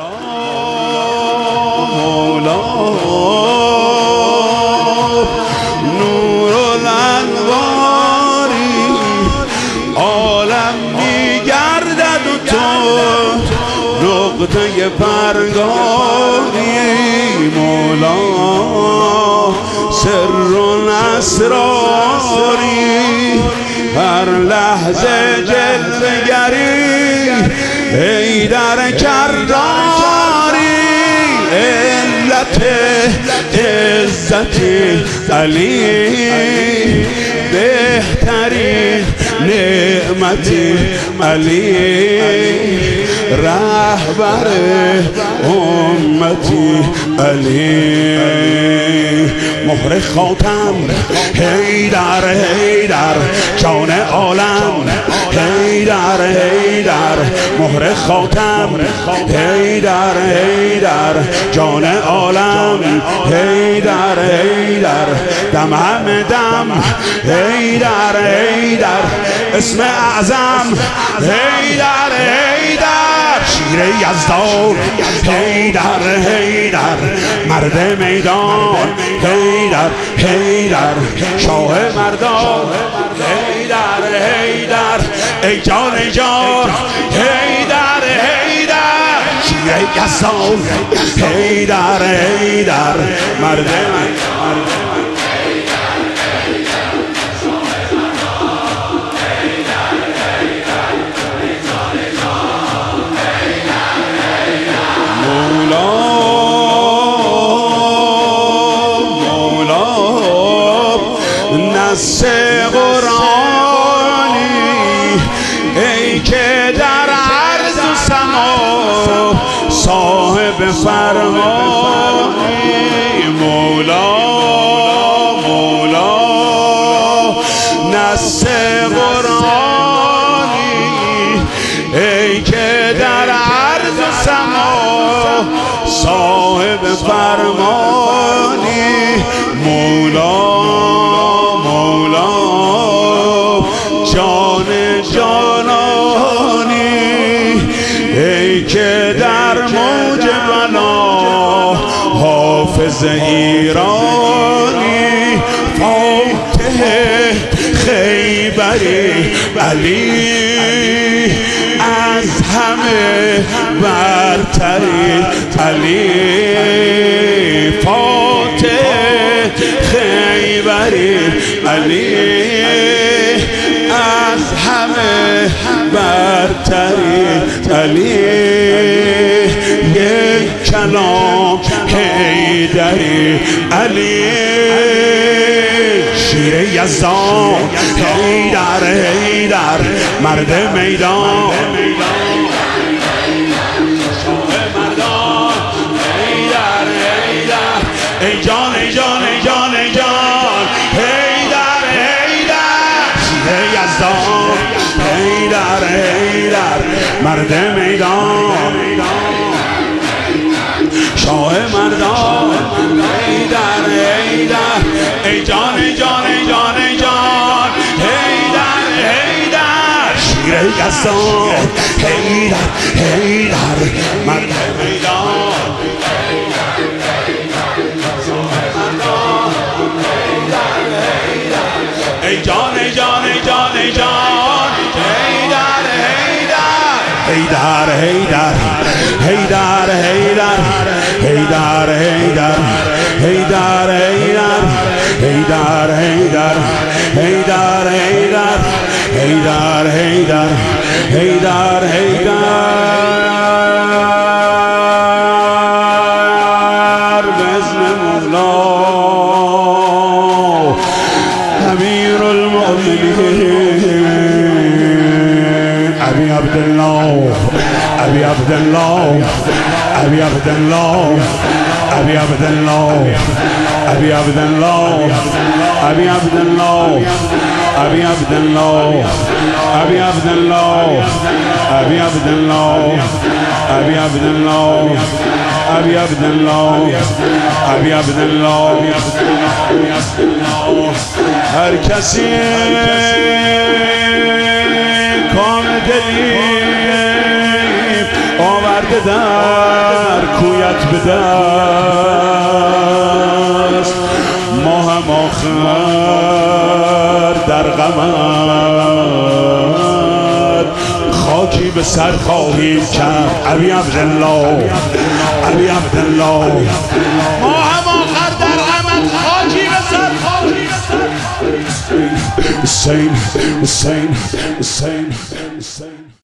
مولا نور الانواری عالم میگردد و تو نقطه پرگاری مولا سر و اسراری هر لحظه جلوه‌گری ای در کرداری علت عزت علی بهترین نعمت علی رهبر امتی علی مهر خاتم حیدر حیدر جان عالم حیدر حیدر مهر خاتم حیدر حیدر جان عالم حیدر حیدر دم همه دم حیدر حیدر اسم اعظم حیدر حیدر شیر یزدان حیدر حیدر مرد میدان حیدر حیدر شاه مردان حیدر حیدر ای جان ای جان حیدر حیدر شیر یزدان حیدر حیدر مرد نص قرآنی ای که در عرض و سما صاحب فرمانی مولا مولا نص قرآنی ای که در عرض و سما صاحب فرمانی مولا جان جانانی ای که در موج بنا حافظ ایرانی فاتح خیبری علی از همه برتری علی فاتح خیبری علی از همه برتری علی یک کلام حیدری علی شیر یزدان حیدر حیدر مرد میدان حیدر حیدر ای جان ای جان ای جان ای جان حیدر حیدر شیر یزدان حیدر حیدر مرد میدان شاه مردان حیدر حیدر ای جان ای جان ای جان ای جان حیدر حیدر شیر یزدان حیدر حیدر مرد میدان ای جان ای جان ای جان ای جان حیدر حیدر حیدر حیدر حیدر حیدر حیدر حیدر حیدر حیدر حیدر حیدر حیدر حیدر حیدر حیدر حیدر بزم مولا امیر المؤمنین ابی عبدالله ابی عبدالله ابی عبدالله ابی عبدالله ابی عبدالله ابی عبدالله ابی عبدالله ابی عبدالله ابی عبدالله ابی عبدالله ابی عبدالله ابی عبدالله هر کسی کام دلی آورده در کویت به دست، ما هم آخر در غمت خاکی به سر خواهیم کرد. ابی عبدالله، ابی عبدالله، ما هم آخر در غمت خاکی به سر خواهیم کرد. حسین، حسین، حسین، حسین.